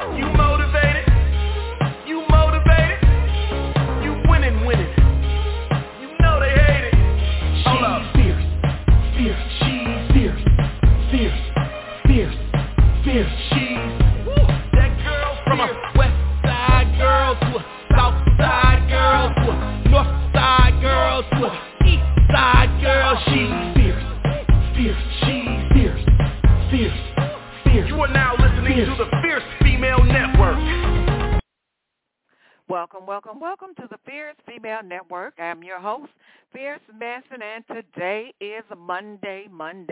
You motivated? You motivated? You winning. You know they hate it. Hold up. Fierce. She's fierce. She's that girl from a west side girl to a south side girl to a north side girl to a east side girl. She's fierce. She's fierce. You are now listening to the Fierce Female Network. Welcome to the Fierce Female Network. I'm your host, Fierce Manson, and today is Monday.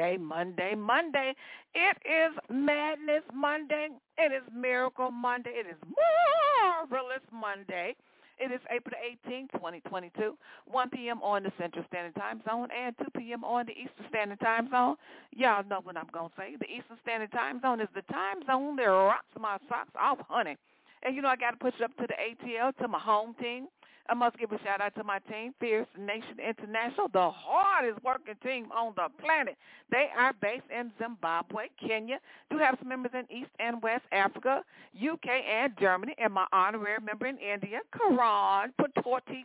It is Madness Monday. It is Miracle Monday. It is Marvelous Monday. It is April 18, 2022, 1 p.m. on the Central Standard Time Zone and 2 p.m. on the Eastern Standard Time Zone. Y'all know what I'm going to say. The Eastern Standard Time Zone is the time zone that rocks my socks off, honey. And, you know, I got to push it up to the ATL, to my home team. I must give a shout-out to my team, Fierce Nation International, the hardest working team on the planet. They are based in Zimbabwe, Kenya. Do have some members in East and West Africa, UK, and Germany, and my honorary member in India, Karan Patorti.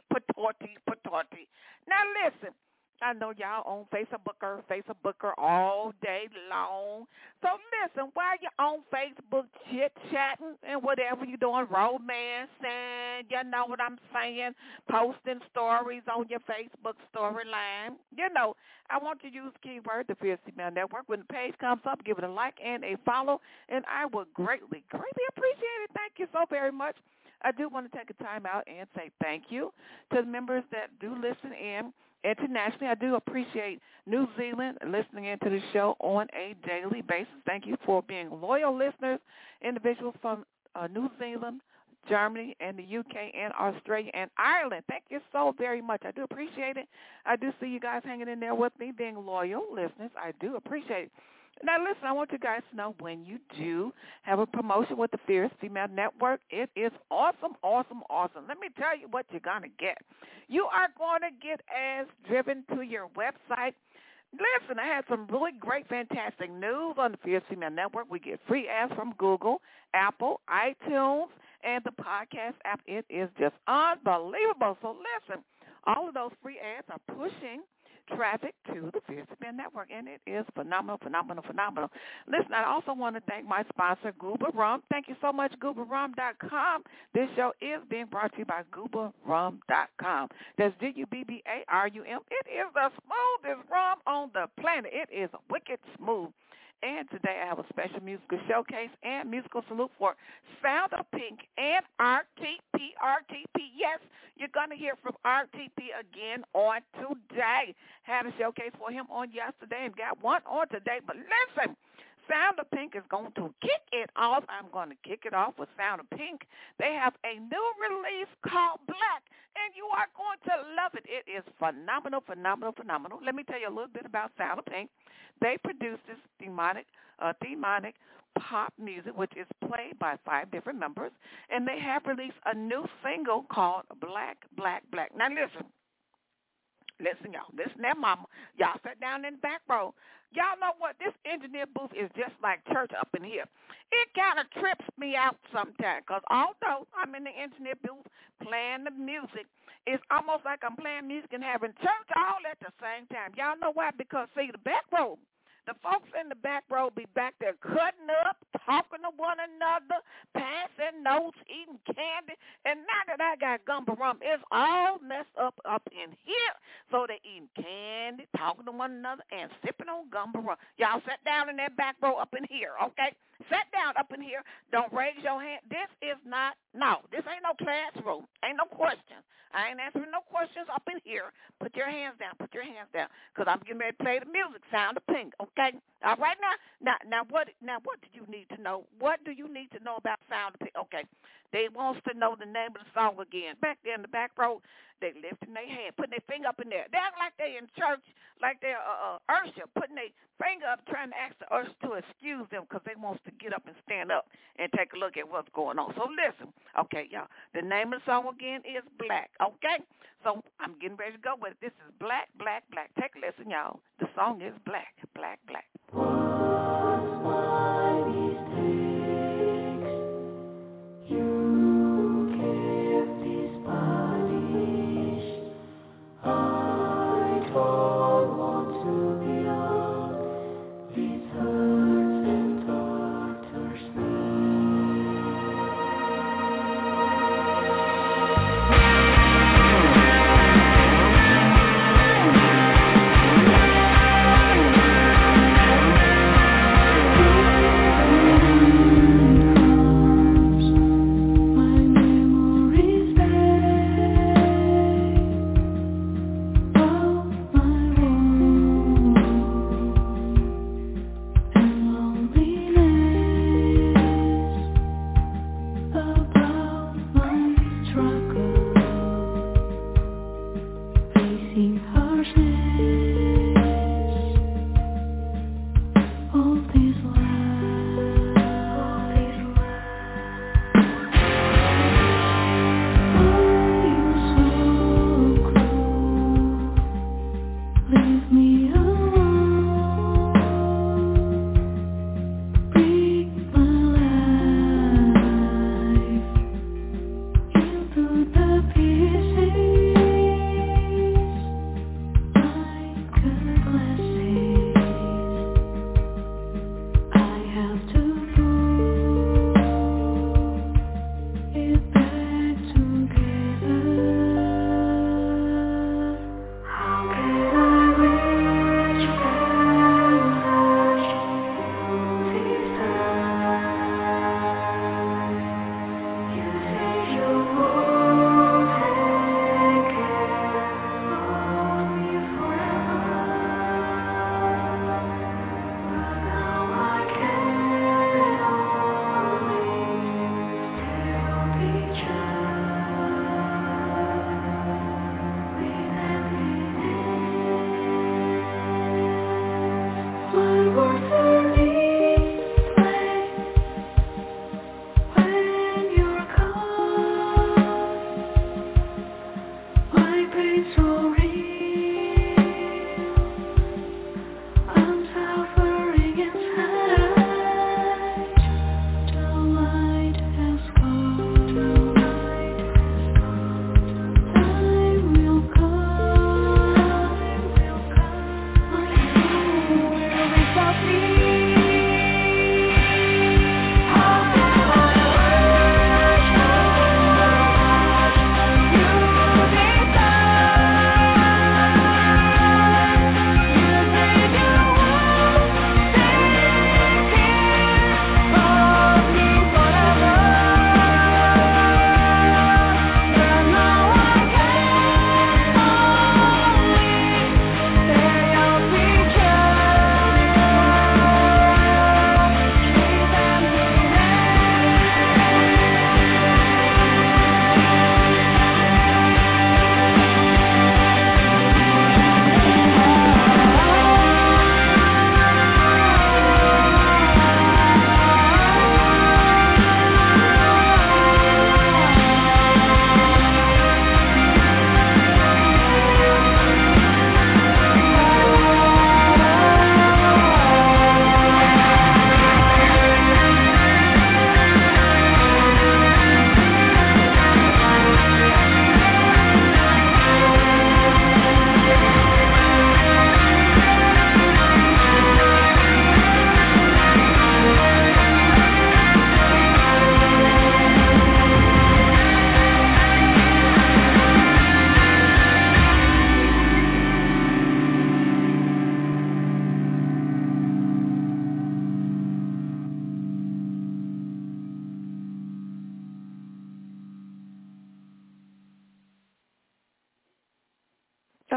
Now, listen. I know y'all on Facebooker all day long. So listen, while you're on Facebook chit-chatting and whatever you're doing, romancing, you know what I'm saying, posting stories on your Facebook storyline, you know, I want you to use the keyword, the Fierce Female Network. When the page comes up, give it a like and a follow, and I will greatly appreciate it. Thank you so very much. I do want to take a time out and say thank you to the members that do listen in internationally. I do appreciate New Zealand listening into the show on a daily basis. Thank you for being loyal listeners, individuals from New Zealand, Germany, and the UK, and Australia, and Ireland. Thank you so very much. I do appreciate it. I do see you guys hanging in there with me, being loyal listeners. I do appreciate it. Now, listen, I want you guys to know when you do have a promotion with the Fierce Female Network, it is awesome. Let me tell you what you're going to get. You are going to get ads driven to your website. Listen, I had some really great, fantastic news on the Fierce Female Network. We get free ads from Google, Apple, iTunes, and the podcast app. It is just unbelievable. So, listen, all of those free ads are pushing traffic to the Fierce Female Network, and it is phenomenal. Listen, I also want to thank my sponsor, Gooba Rum. Thank you so much, GoobaRum.com. This show is being brought to you by GoobaRum.com. That's GUBBARUM. It is the smoothest rum on the planet. It is wicked smooth. And today I have a special musical showcase and musical salute for Sound of Pink and RTP. Yes, you're going to hear from RTP again on today. Had a showcase for him on yesterday and got one on today. But listen, Sound of Pink is going to kick it off. I'm going to kick it off with Sound of Pink. They have a new release called Black, and you are going to love it. It is phenomenal. Let me tell you a little bit about Sound of Pink. They produce this thematic pop music, which is played by 5 different members, and they have released a new single called Black. Now listen, y'all. Listen, that mama. Y'all sat down in the back row. Y'all know what? This engineer booth is just like church up in here. It kind of trips me out sometimes because although I'm in the engineer booth playing the music, it's almost like I'm playing music and having church all at the same time. Y'all know why? Because, see, the back row, the folks in the back row be back there cutting up, talking to one another, passing notes, eating candy. And now that I got Gumbo Rum, it's all messed up in here. So they eating candy, talking to one another, and sipping on Gumbo Rum. Y'all sit down in that back row up in here, okay? Sit down up in here. Don't raise your hand. This ain't no classroom. Ain't no questions. I ain't answering no questions up in here. Put your hands down, because I'm getting ready to play the music, Sound of Pink, okay? All right, now what do you need to know? What do you need to know about Sound of Pink? Okay, they wants to know the name of the song again. Back there in the back row, they lifting their hand, putting their finger up in there. They act like they in church, like they're usher, putting their finger up, trying to ask the usher to excuse them because they wants to get up and stand up and take a look at what's going on. So listen, okay, y'all, the name of the song again is Black, okay? So I'm getting ready to go with it. This is Black. Take a listen, y'all. The song is Black. Once by these takes,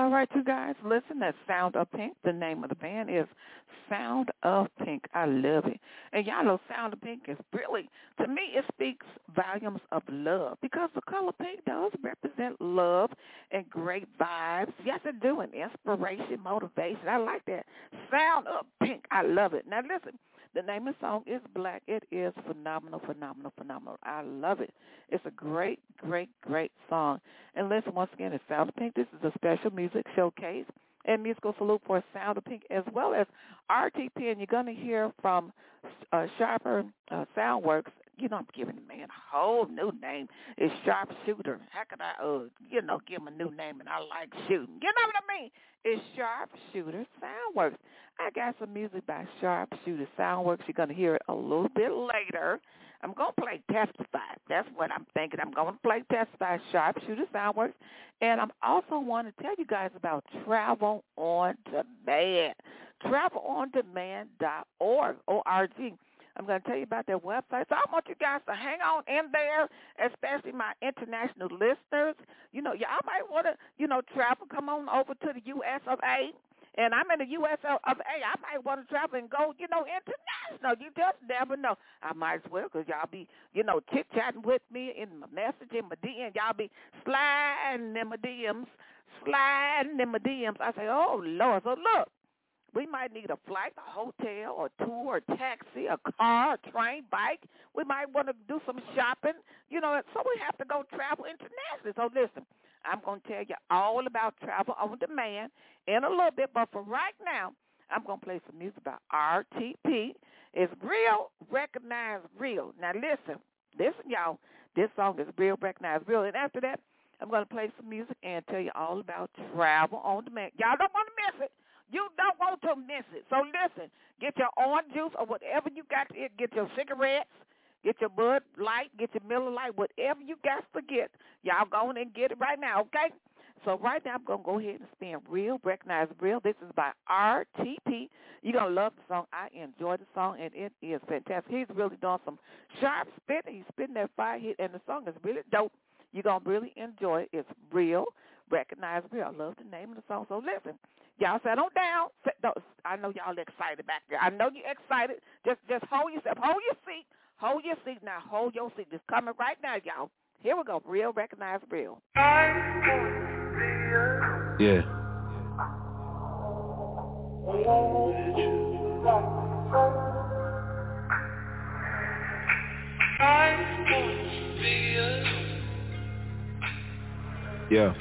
All right, you guys, listen, that's Sound of Pink. The name of the band is Sound of Pink. I love it. And y'all know Sound of Pink is really, to me, it speaks volumes of love because the color pink does represent love and great vibes. Yes, it do, and inspiration, motivation. I like that. Sound of Pink. I love it. Now, listen. The name of the song is Black. It is phenomenal, phenomenal, phenomenal. I love it. It's a great, great, great song. And listen, once again, it's Sound of Pink. This is a special music showcase and musical salute for Sound of Pink as well as RTP. And you're going to hear from Sharper Soundworks. You know, I'm giving the man a whole new name. It's Sharpshooter. How could I, give him a new name and I like shooting? You know what I mean? It's Sharpshooter Soundworks. I got some music by Sharpshooter Soundworks. You're going to hear it a little bit later. I'm going to play Testify. That's what I'm thinking. I'm going to play Testify, Sharpshooter Soundworks. And I'm also want to tell you guys about Travel on Demand. TravelOnDemand.org, O-R-G. I'm going to tell you about their website. So I want you guys to hang on in there, especially my international listeners. You know, y'all might want to, travel, come on over to the U.S. of A. And I'm in the U.S. of A. I might want to travel and go, international. You just never know. I might as well because y'all be, chit-chatting with me in my message, in my DM. Y'all be sliding in my DMs. I say, oh, Lord. So look. We might need a flight, a hotel, a tour, a taxi, a car, a train, bike. We might want to do some shopping, so we have to go travel internationally. So listen, I'm going to tell you all about Travel on Demand in a little bit, but for right now, I'm going to play some music by RTP. It's Real, Recognize Real. Now listen, y'all, this song is Real, Recognize Real. And after that, I'm going to play some music and tell you all about Travel on Demand. Y'all don't want to miss it. You don't want to miss it. So listen, get your orange juice or whatever you got to get your cigarettes, get your Bud Light, get your Miller Lite, whatever you got to get. Y'all go on and get it right now, okay? So right now I'm going to go ahead and spin Real, Recognize Real. This is by RTP. You're going to love the song. I enjoy the song, and it is fantastic. He's really doing some sharp spitting. He's spitting that fire hit, and the song is really dope. You're going to really enjoy it. It's Real, Recognize Real. I love the name of the song. So listen. Y'all settle down. I know y'all excited back there. I know you're excited. Just hold yourself. Hold your seat. Hold your seat. Now hold your seat. It's coming right now, y'all. Here we go. Real, Recognize Real. Yeah. Yeah.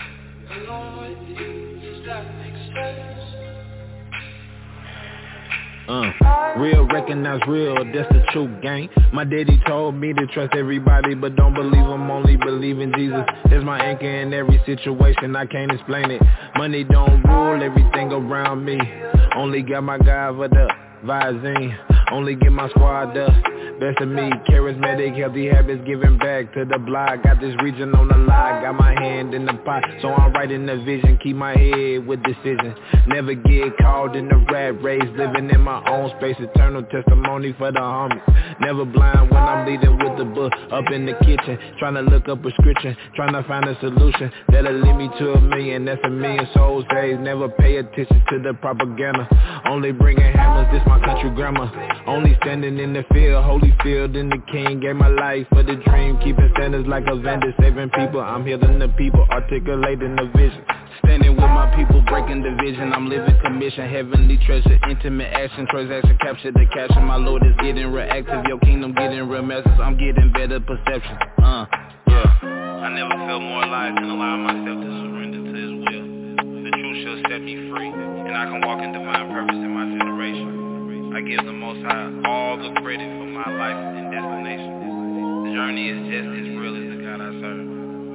Real, recognize real, that's the true gang. My daddy told me to trust everybody, but don't believe him, only believe in Jesus. That's my anchor in every situation, I can't explain it. Money don't rule everything around me. Only got my guy for the Visine. Only get my squad the best of me. Charismatic, healthy habits, giving back to the block. Got this region on the line, got my hand in the pot. So I'm writing the vision, keep my head with decision. Never get caught in the rat race, living in my own space. Eternal testimony for the homies. Never blind when I'm leading with the book. Up in the kitchen, trying to look up prescription, trying to find a solution that'll lead me to 1 million. That's 1 million souls saved. Never pay attention to the propaganda. Only bringing hammers, this my country grammar. Only standing in the field, holy field in the king. Gave my life for the dream, keeping standards like a vendor, saving people. I'm healing the people, articulating the vision. Standing with my people, breaking division. I'm living commission, heavenly treasure, intimate action, transaction, capture the capture. My Lord is getting reactive, your kingdom getting real messages. I'm getting better perception. Yeah. I never felt more alive than allowing myself to surrender to His will. The truth shall set me free, and I can walk in divine purpose in my generation. I give the Most High all the credit for my life and destination. The journey is just as real as the God I serve.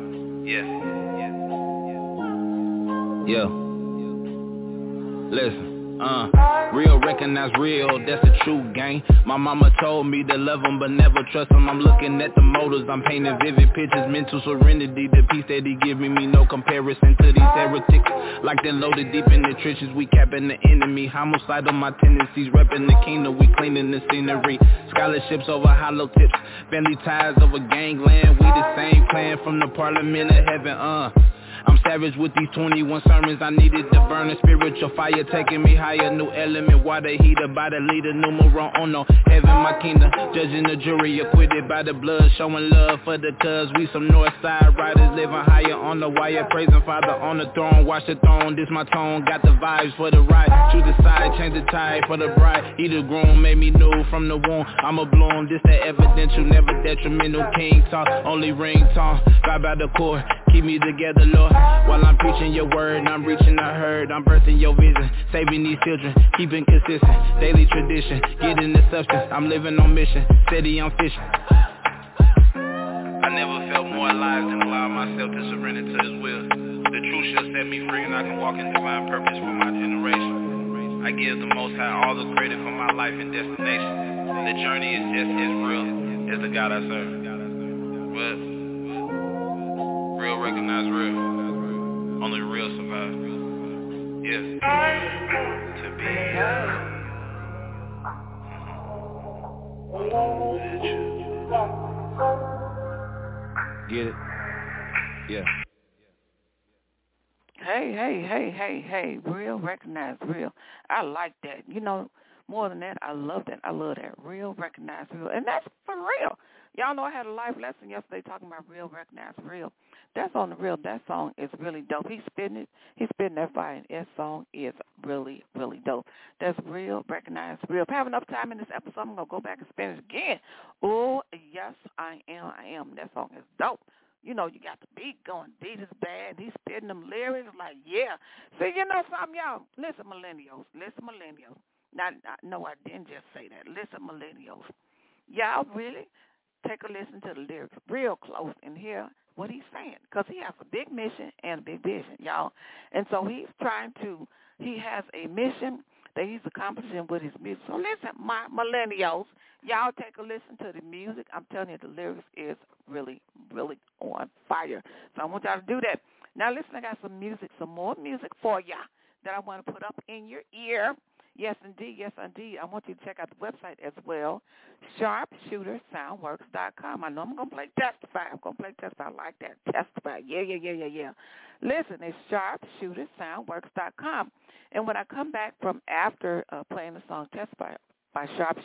Yeah. Listen. Real, recognize real, that's the true gang. My mama told me to love them but never trust them. I'm looking at the motives, I'm painting vivid pictures. Mental serenity, the peace that He giving me, no comparison to these heretics. Like they're loaded deep in the trenches, we capping the enemy. Homicidal my tendencies, repping the kingdom, we cleaning the scenery. Scholarships over hollow tips, family ties over gangland. We the same clan from the parliament of heaven, I'm savage with these 21 sermons. I needed to burn a spiritual fire, taking me higher. New element, water heater by the leader. Numero uno, heaven my kingdom. Judging the jury, acquitted by the blood. Showing love for the cuz. We some north side riders, living higher on the wire. Praising Father on the throne. Watch the throne, this my tone. Got the vibes for the ride. Choose the side, change the tide for the bride. He the groom, made me new from the womb. I'm a bloom, this that evidential, never detrimental. King talk, only ring talk. Vibe out the core, keep me together, Lord. While I'm preaching your word, I'm reaching the herd. I'm birthing your vision, saving these children, keeping consistent. Daily tradition, getting the substance. I'm living on mission, steady on fishing. I never felt more alive than allowing myself to surrender to his will. The truth shall set me free and I can walk in divine purpose for my generation. I give the Most High all the credit for my life and destination. The journey is just as real as the God I serve. But real recognize real. Only real survive. Yeah. To be Get it? Yeah. Hey, real, recognize real. I like that. You know, more than that, I love that. I love that. Real, recognize real. And that's for real. Y'all know I had a life lesson yesterday talking about real, recognize real. That's on the real. That song is really dope. He's spitting it. He's spitting that fire, and that song is really, really dope. That's real, recognize real. If I have enough time in this episode, I'm going to go back and spin it again. Oh, yes, I am. That song is dope. You know, you got the beat going. Beat is bad. He's spitting them lyrics like, yeah. See, you know something, y'all? Listen, millennials. Now, no, I didn't just say that. Listen, millennials. Y'all really take a listen to the lyrics real close and hear what he's saying, because he has a big mission and a big vision, y'all. And so he has a mission that he's accomplishing with his music. So listen, my millennials, y'all take a listen to the music. I'm telling you, the lyrics is really, really on fire. So I want y'all to do that. Now listen, I got some more music for y'all that I want to put up in your ear. Yes, indeed. I want you to check out the website as well, sharpshootersoundworks.com. I know I'm going to play Testify. I like that. Testify. Yeah. Listen, it's sharpshootersoundworks.com. And when I come back from after playing the song Testify by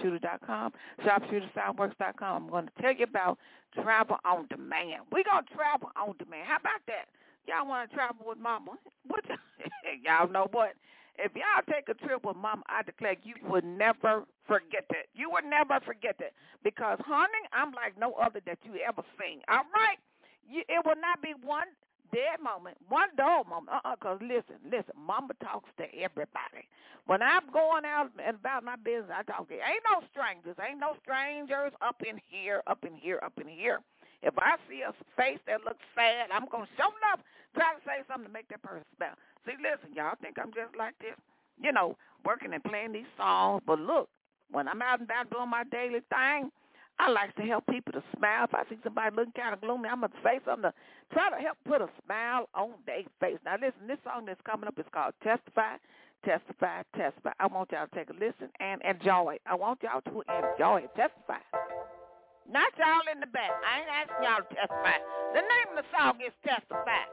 sharpshootersoundworks.com, I'm going to tell you about travel on demand. We're going to travel on demand. How about that? Y'all want to travel with mama? Y'all know what? If y'all take a trip with mama, I declare you would never forget that. You would never forget that. Because, honey, I'm like no other that you ever seen. All right? It will not be one dead moment, one dull moment. Because listen, mama talks to everybody. When I'm going out and about my business, I talk to ain't no strangers up in here. If I see a face that looks sad, I'm going to show up, try to say something to make that person smile. See, listen, y'all think I'm just like this, you know, working and playing these songs. But look, when I'm out and about doing my daily thing, I like to help people to smile. If I see somebody looking kind of gloomy, I'm going to say something to try to help put a smile on their face. Now, listen, this song that's coming up is called Testify. I want y'all to take a listen and enjoy it. I want y'all to enjoy it. Testify. Not y'all in the back. I ain't asking y'all to testify. The name of the song is Testify.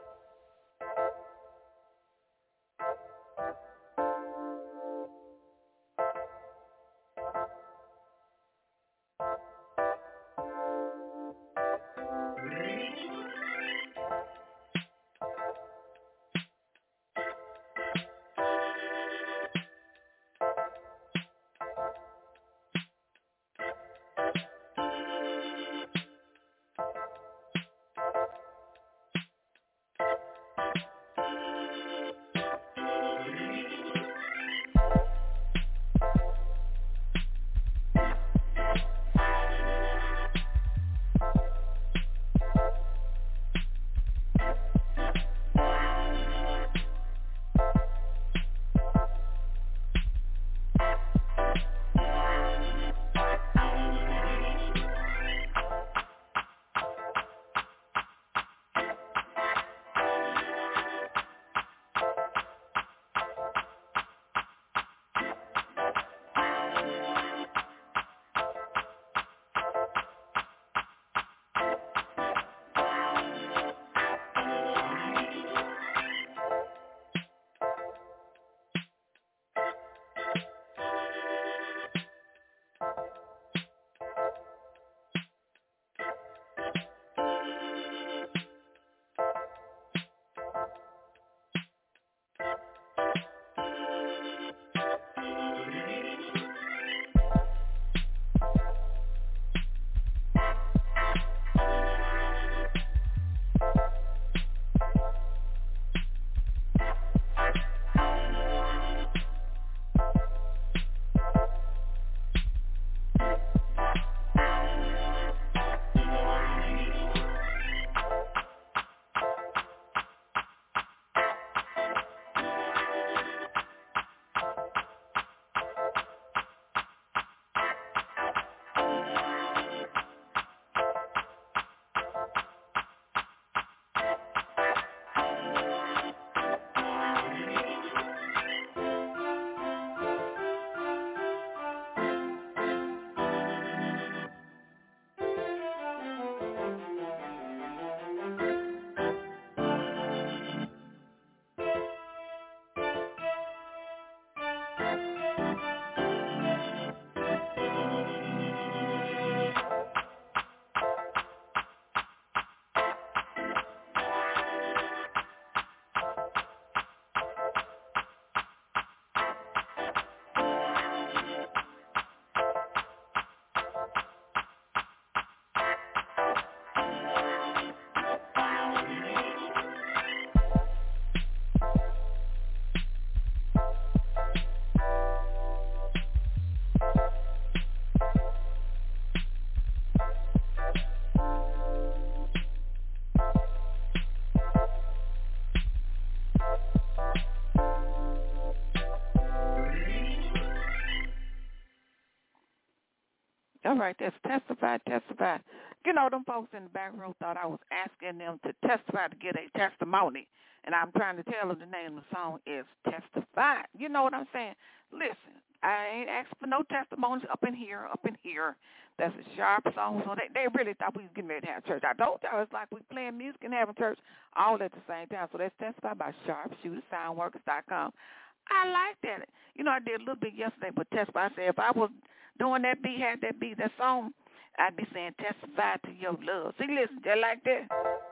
All right, that's testify, testify. You know, them folks in the back row thought I was asking them to testify to get a testimony. And I'm trying to tell them the name of the song is Testify. You know what I'm saying? Listen, I ain't asking for no testimonies up in here, up in here. That's a sharp song. So they really thought we was getting ready to have church. I told y'all it's like we playing music and having church all at the same time. So that's Testify by SharpShooterSoundworkers.com. I like that. You know, I did a little bit yesterday, but Testify. I said if I was doing that beat, had that beat, that song, I'd be saying testify to your love. See, listen, just like that.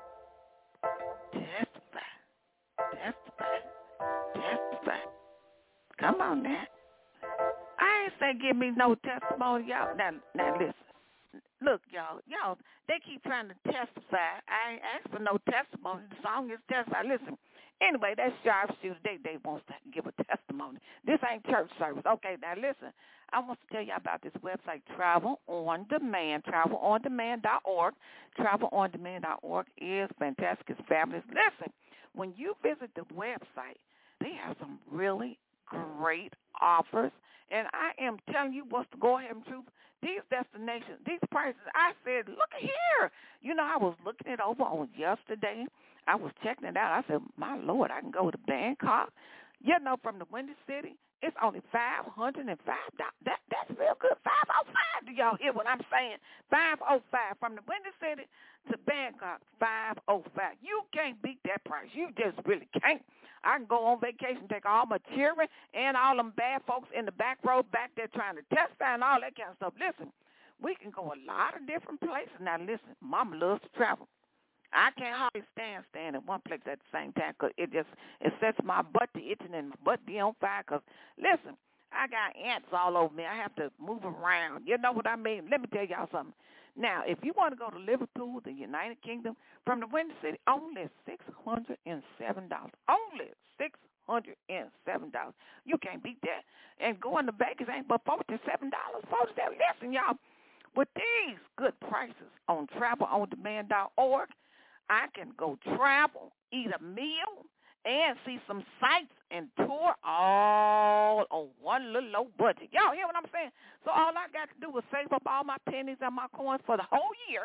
Testify, testify, testify. Come on now. I ain't say give me no testimony, y'all. Now listen. Look, y'all, they keep trying to testify. I ain't asked for no testimony. The song is testify. Listen, anyway, that's Sharpshooter. They want to give a testimony. This ain't church service. Okay, now listen. I want to tell you about this website, Travel on Demand, travelondemand.org. Travelondemand.org is fantastic. It's fabulous. Listen, when you visit the website, they have some really great offers. And I am telling you what's the go-ahead truth. These destinations, these prices, I said, look here. You know, I was looking it over on yesterday. I was checking it out. I said, my Lord, I can go to Bangkok. You know, from the Windy City, it's only $505. That's real good. $505. Do y'all hear what I'm saying? $505 from the Windy City to Bangkok. $505. You can't beat that price. You just really can't. I can go on vacation, take all my children and all them bad folks in the back row back there trying to testify and all that kind of stuff. Listen, we can go a lot of different places. Now, listen, Mama loves to travel. I can't hardly stand in one place at the same time because it sets my butt to itching and my butt be on fire because, listen, I got ants all over me. I have to move around. You know what I mean? Let me tell y'all something. Now, if you want to go to Liverpool, the United Kingdom, from the Windy City, only $607. Only $607. You can't beat that. And going to Vegas ain't but $47. Listen, y'all, with these good prices on travelondemand.org, I can go travel, eat a meal, and see some sights and tour all on one little low budget. Y'all hear what I'm saying? So all I got to do is save up all my pennies and my coins for the whole year,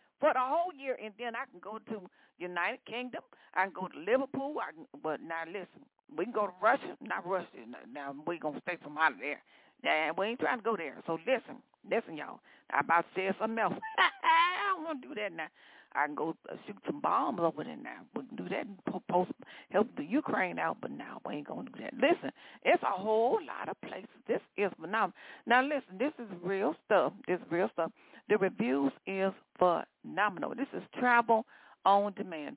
and then I can go to United Kingdom. I can go to Liverpool. But now listen, we can go to Russia. Not Russia. Now we're going to stay from out of there. And we ain't trying to go there. So listen, y'all. I about to say something else. I don't want to do that now. I can go shoot some bombs over there now. We can do that and help the Ukraine out, but now we ain't going to do that. Listen, it's a whole lot of places. This is phenomenal. Now, listen, this is real stuff. The reviews is phenomenal. This is Travel on Demand.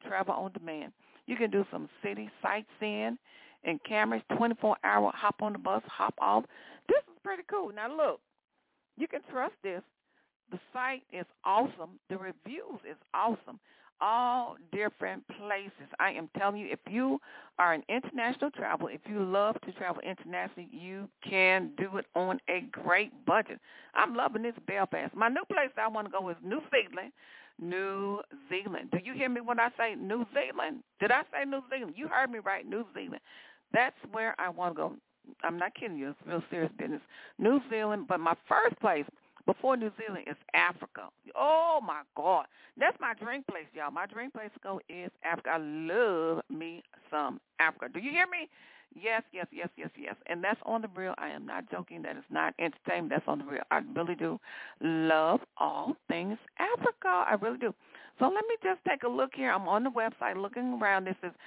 You can do some city sightseeing and cameras, 24-hour hop on the bus, hop off. This is pretty cool. Now, look, you can trust this. The site is awesome. The reviews is awesome. All different places. I am telling you, if you are an international traveler, if you love to travel internationally, you can do it on a great budget. I'm loving this Belfast. My new place I want to go is New Zealand. New Zealand. Do you hear me when I say New Zealand? Did I say New Zealand? You heard me right, New Zealand. That's where I want to go. I'm not kidding you. It's real serious business. New Zealand, but my first place before New Zealand is Africa. Oh, my God. That's my dream place, y'all. My dream place to go is Africa. I love me some Africa. Do you hear me? Yes. And that's on the real. I am not joking. That is not entertainment. That's on the real. I really do love all things Africa. I really do. So let me just take a look here. I'm on the website looking around. This is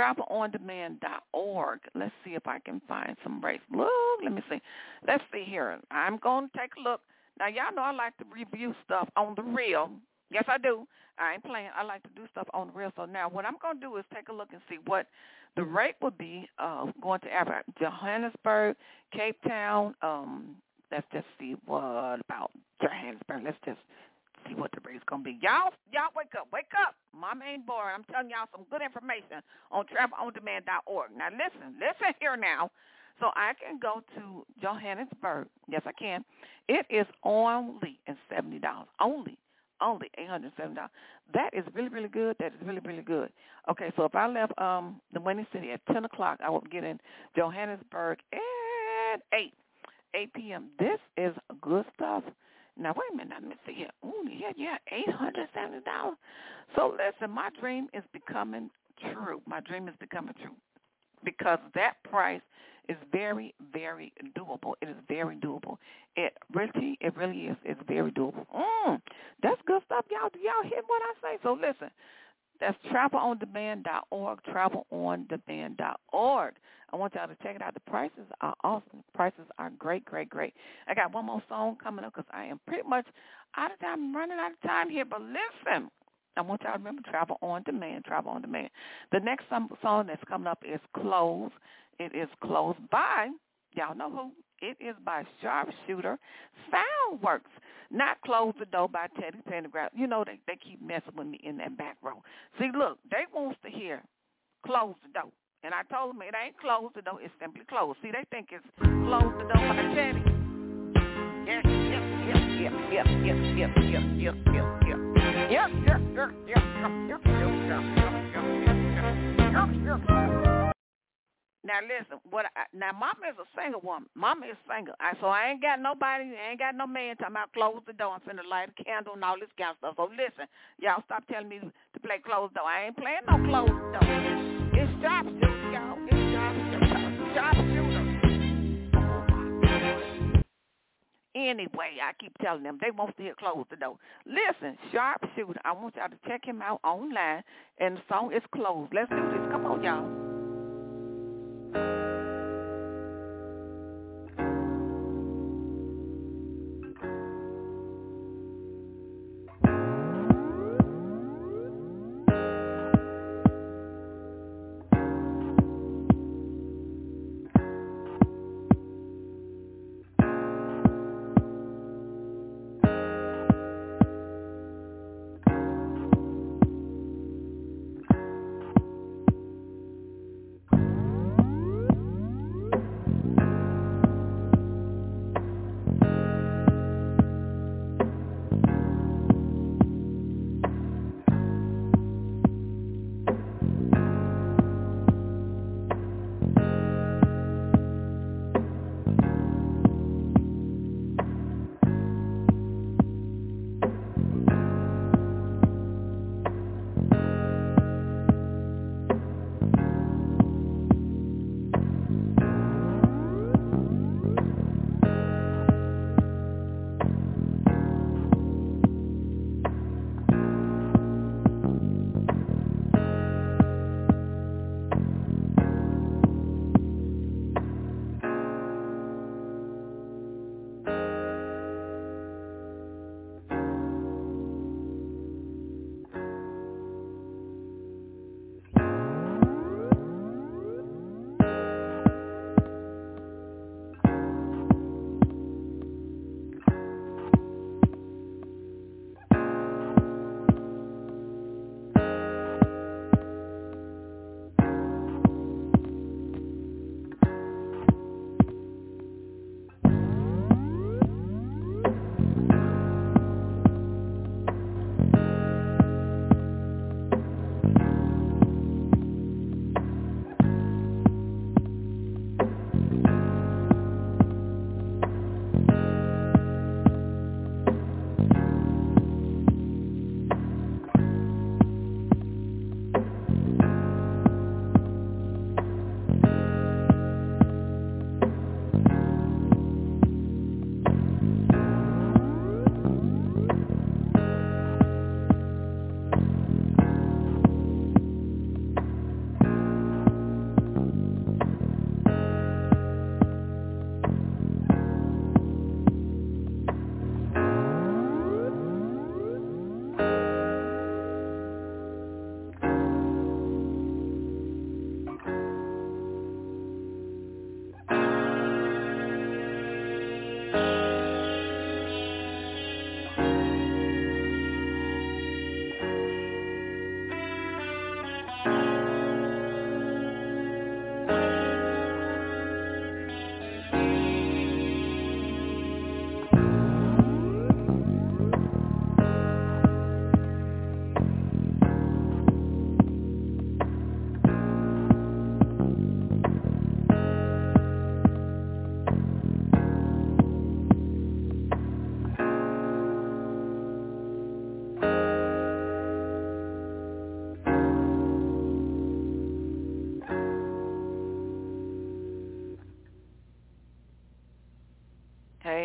travelondemand.org. Let's see if I can find some rates. Look, let me see. Let's see here. I'm going to take a look. Now, y'all know I like to review stuff on the real. Yes, I do. I ain't playing. I like to do stuff on the real. So now what I'm going to do is take a look and see what the rate would be going to Africa. Johannesburg, Cape Town. Let's just see what about Johannesburg. Let's just see what the rate's going to be. Y'all wake up. Mama ain't boring. I'm telling y'all some good information on travelondemand.org. Now, listen here now. So I can go to Johannesburg. Yes, I can. It is only $70. Only $870. That is really, really good. That is really, really good. Okay, so if I left the Windy City at 10 o'clock, I will get in Johannesburg at 8 p.m. This is good stuff. Now, wait a minute. Let me see here. Ooh, yeah, $870. So, listen, my dream is becoming true. My dream is becoming true because that price is very, very doable. It is very doable. It really is. It's very doable. That's good stuff, y'all. Do y'all hear what I say? So, listen. That's travelondemand.org, travelondemand.org. I want y'all to check it out. The prices are awesome. The prices are great, great, great. I got one more song coming up because I am pretty much out of time. I'm running out of time here. But listen, I want y'all to remember Travel on Demand, Travel on Demand. The next song that's coming up is Close. It is Close by, y'all know who? It is by Sharpshooter Soundworks. Not Close the Door by Teddy Pendergrass. You know, they keep messing with me in that back row. See, look, they wants to hear Close the Door. And I told them it ain't Close the Door, it's simply Close. See, they think it's Close the Door by Teddy. Now listen, now Mama is a single woman. Mama is single. So I ain't got nobody, ain't got no man talking about close the door. I'm finna light a candle and all this kind of stuff. So listen, y'all stop telling me to play close the door. I ain't playing no close the door. It's Sharpshooter, y'all. It's Sharpshooter. Anyway, I keep telling them they want to hear close the door. Listen, Sharpshooter, I want y'all to check him out online, and the song is Closed. Let's do this. Come on, y'all.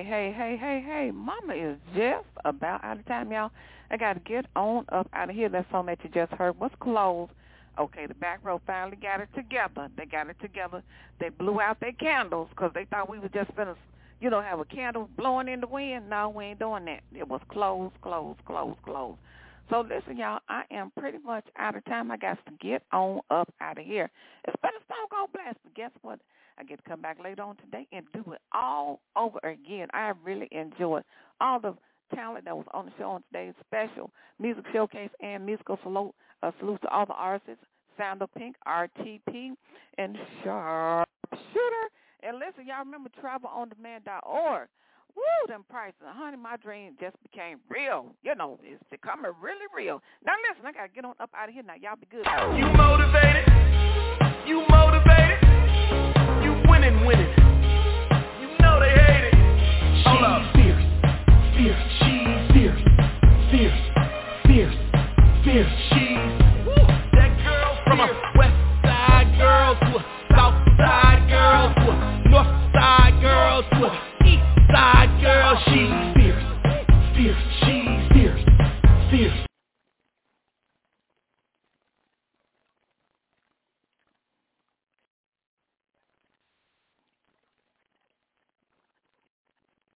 Hey. Mama is just about out of time, y'all. I got to get on up out of here. That song that you just heard was Closed. Okay, the back row finally got it together. They got it together. They blew out their candles because they thought we were just going to, have a candle blowing in the wind. No, we ain't doing that. It was closed. So listen, y'all, I am pretty much out of time. I got to get on up out of here. It's been a Stone Cold Blast, but guess what? I get to come back later on today and do it all over again. I really enjoyed all the talent that was on the show on today's special music showcase and musical salute to all the artists, Sound of Pink, RTP, and Sharpshooter. And listen, y'all remember travelondemand.org. Woo, them prices. Honey, my dream just became real. It's becoming really real. Now, listen, I got to get on up out of here now. Y'all be good. You motivated. You winning. You know they hate it. Hold up. Fierce. She's that girl from a west side girl to a south side girl to a north side girl to a east side girl. She's fierce. She's